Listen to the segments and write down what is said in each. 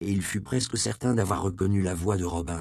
et il fut presque certain d'avoir reconnu la voix de Robin.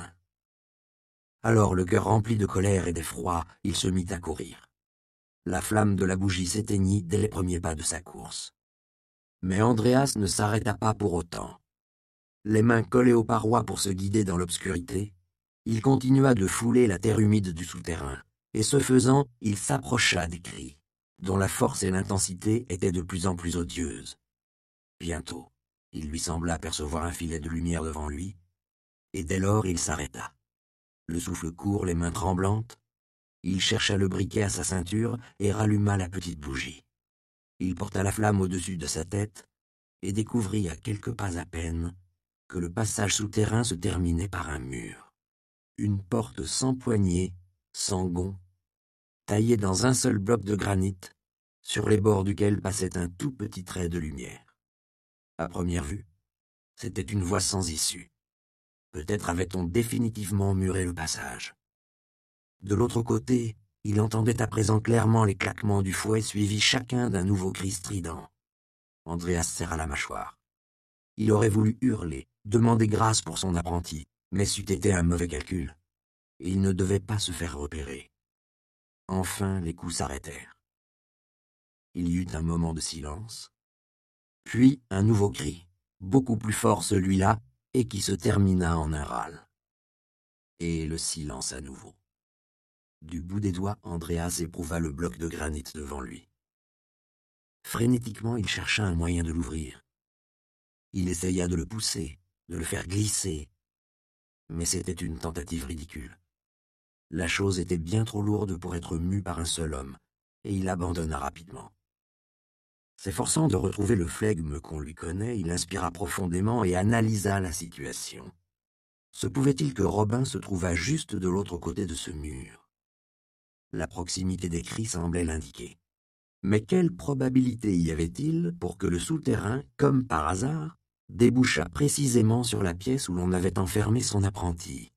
Alors, le cœur rempli de colère et d'effroi, il se mit à courir. La flamme de la bougie s'éteignit dès les premiers pas de sa course. Mais Andreas ne s'arrêta pas pour autant. Les mains collées aux parois pour se guider dans l'obscurité, il continua de fouler la terre humide du souterrain, et ce faisant, il s'approcha des cris, dont la force et l'intensité étaient de plus en plus odieuses. Bientôt, il lui sembla apercevoir un filet de lumière devant lui, et dès lors il s'arrêta. Le souffle court, les mains tremblantes, il chercha le briquet à sa ceinture et ralluma la petite bougie. Il porta la flamme au-dessus de sa tête et découvrit à quelques pas à peine que le passage souterrain se terminait par un mur. Une porte sans poignée, sans gonds, taillée dans un seul bloc de granit, sur les bords duquel passait un tout petit trait de lumière. À première vue, c'était une voie sans issue. Peut-être avait-on définitivement muré le passage. De l'autre côté, il entendait à présent clairement les claquements du fouet suivis chacun d'un nouveau cri strident. Andreas serra la mâchoire. Il aurait voulu hurler, demander grâce pour son apprenti, mais c'eût été un mauvais calcul. Il ne devait pas se faire repérer. Enfin, les coups s'arrêtèrent. Il y eut un moment de silence, puis un nouveau cri, beaucoup plus fort celui-là, et qui se termina en un râle. Et le silence à nouveau. Du bout des doigts, Andreas éprouva le bloc de granit devant lui. Frénétiquement, il chercha un moyen de l'ouvrir. Il essaya de le pousser, de le faire glisser, mais c'était une tentative ridicule. La chose était bien trop lourde pour être mue par un seul homme, et il abandonna rapidement. S'efforçant de retrouver le flegme qu'on lui connaît, il inspira profondément et analysa la situation. Se pouvait-il que Robin se trouvât juste de l'autre côté de ce mur? La proximité des cris semblait l'indiquer. Mais quelle probabilité y avait-il pour que le souterrain, comme par hasard, débouchât précisément sur la pièce où l'on avait enfermé son apprenti?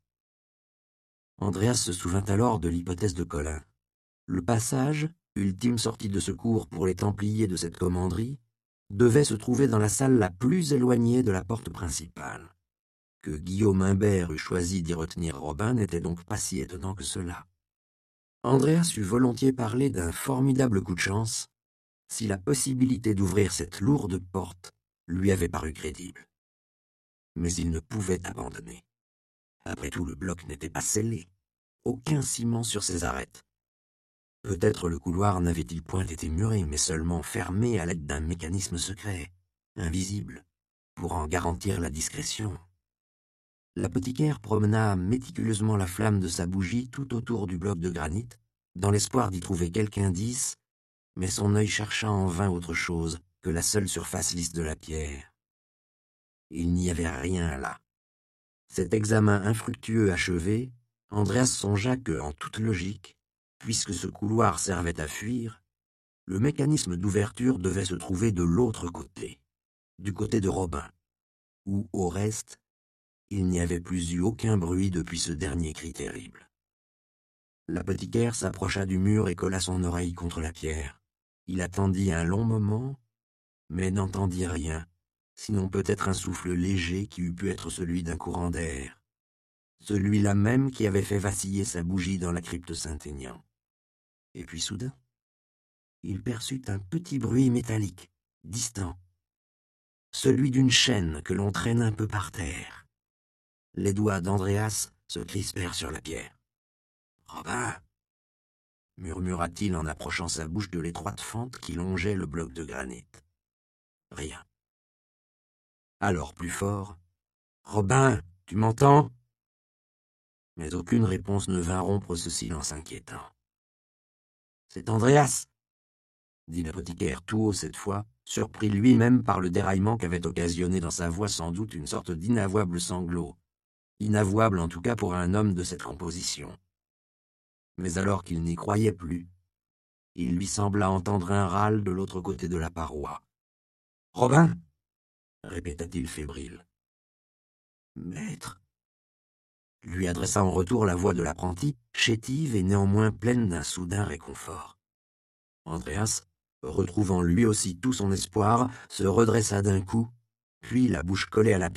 Andreas se souvint alors de l'hypothèse de Colin. Le passage, ultime sortie de secours pour les Templiers de cette commanderie, devait se trouver dans la salle la plus éloignée de la porte principale. Que Guillaume Imbert eût choisi d'y retenir Robin n'était donc pas si étonnant que cela. Andreas eût volontiers parlé d'un formidable coup de chance si la possibilité d'ouvrir cette lourde porte lui avait paru crédible. Mais il ne pouvait abandonner. Après tout, le bloc n'était pas scellé. Aucun ciment sur ses arêtes. Peut-être le couloir n'avait-il point été muré, mais seulement fermé à l'aide d'un mécanisme secret, invisible, pour en garantir la discrétion. L'apothicaire promena méticuleusement la flamme de sa bougie tout autour du bloc de granit, dans l'espoir d'y trouver quelque indice, mais son œil chercha en vain autre chose que la seule surface lisse de la pierre. Il n'y avait rien là. Cet examen infructueux achevé, Andreas songea que, en toute logique, puisque ce couloir servait à fuir, le mécanisme d'ouverture devait se trouver de l'autre côté, du côté de Robin, où, au reste, il n'y avait plus eu aucun bruit depuis ce dernier cri terrible. L'apothicaire s'approcha du mur et colla son oreille contre la pierre. Il attendit un long moment, mais n'entendit rien, sinon peut-être un souffle léger qui eût pu être celui d'un courant d'air, celui-là même qui avait fait vaciller sa bougie dans la crypte Saint-Aignan. Et puis soudain, il perçut un petit bruit métallique, distant, celui d'une chaîne que l'on traîne un peu par terre. Les doigts d'Andreas se crispèrent sur la pierre. « Robin !» murmura-t-il en approchant sa bouche de l'étroite fente qui longeait le bloc de granit. Rien. Alors plus fort, « Robin, tu m'entends ?» Mais aucune réponse ne vint rompre ce silence inquiétant. « C'est Andreas !» dit l'apothicaire tout haut cette fois, surpris lui-même par le déraillement qu'avait occasionné dans sa voix sans doute une sorte d'inavouable sanglot. Inavouable en tout cas pour un homme de cette composition. Mais alors qu'il n'y croyait plus, il lui sembla entendre un râle de l'autre côté de la paroi. « Robin !» répéta-t-il fébrile. « Maître !» lui adressa en retour la voix de l'apprenti, chétive et néanmoins pleine d'un soudain réconfort. Andreas, retrouvant lui aussi tout son espoir, se redressa d'un coup, puis la bouche collée à la pierre,